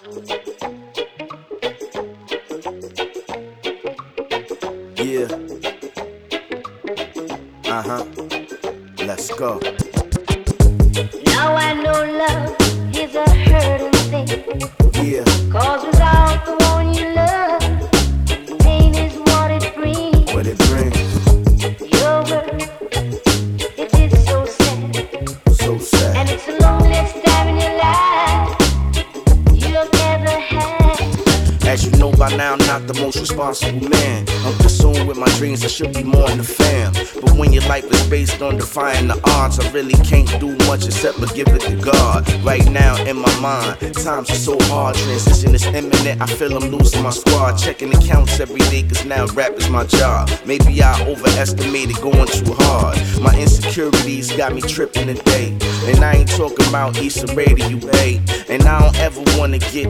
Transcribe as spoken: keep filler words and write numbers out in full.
Yeah. Uh-huh. Let's go. Now I know love is a hurting thing. Yeah. Cause without the one you love, pain is what it brings. What it brings. Your world, it is so sad. So sad. And it's the loneliest time in your life you've ever had. As you know by now, I'm not the most responsible man. I'm consumed with my dreams, I should be more in the fam. But when your life is based on defying the odds, I really can't do much except but give it to God. Right now in my mind, times are so hard, transition is imminent, I feel I'm losing my squad. Checking accounts every day, cause now rap is my job. Maybe I overestimated going too hard. My insecurities got me tripping today. And I ain't talking about Issa Radio, hey. And I don't ever wanna get